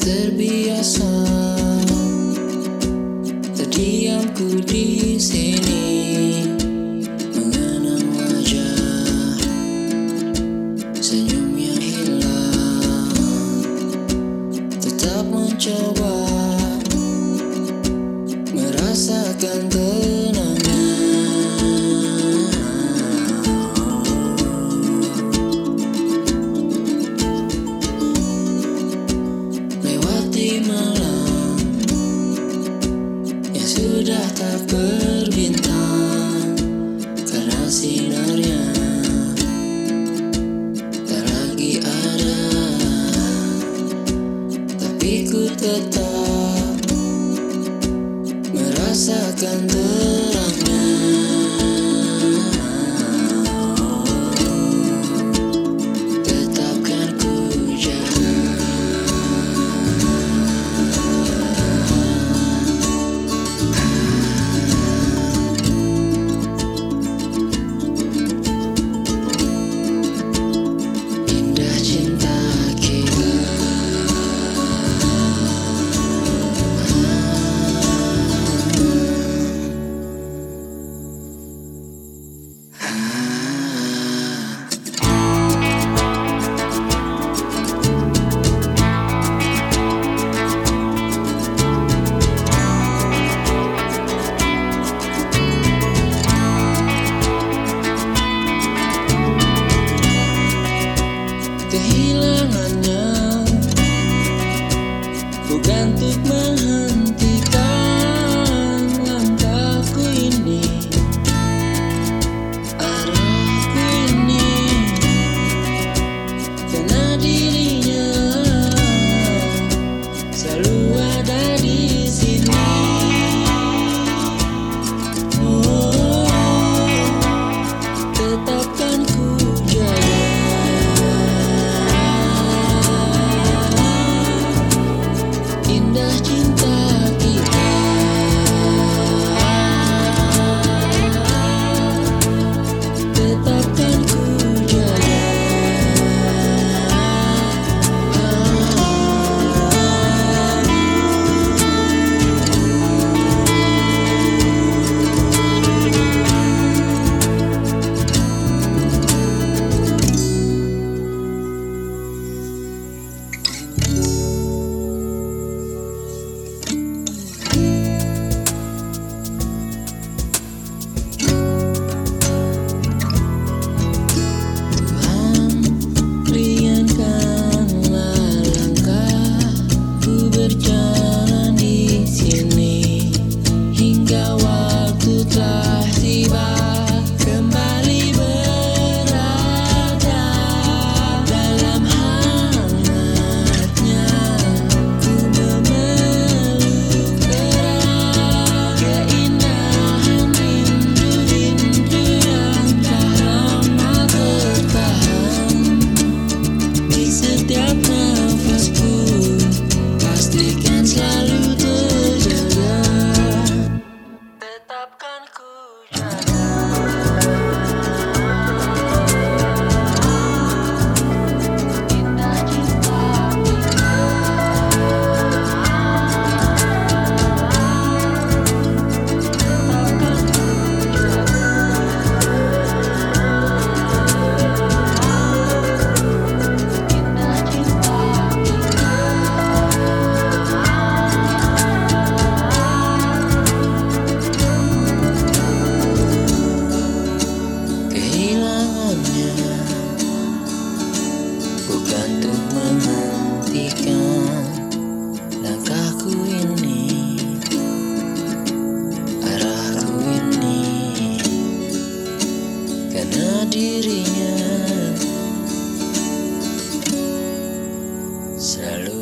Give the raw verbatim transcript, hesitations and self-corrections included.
terbiasa terdiamku di sini, mengenang wajah, senyum yang hilang, tetap mencoba merasakan tenangnya. Lewati malam yang sudah tak berbintang, karena sinarnya tak lagi ada, tapi ku tetap merasakan terangnya. Tetapkan ku jaga. Indah cinta kita. Kehilangannya bukan untuk menghentikan langkahku ini, arahku ini, karena dirinya selalu ada di sini. Oh, tetapkan ku jaga. Indah cinta kita. Tetapkan ku jaga. Berjalan di sini hingga waktu telah tiba, kembali berada dalam hangatnya. Ku memeluk erat keindahan rindu-rindu yang tak lama bertahan di setiap nafasku. Pastikan selalu terjaga. Tetapkan ku jaga. Indah cinta kita. Tetapkan ku jaga. Indah cinta kita. Kehilangannya bukan untuk menghentikan langkahku ini, arahku ini, karena dirinya selalu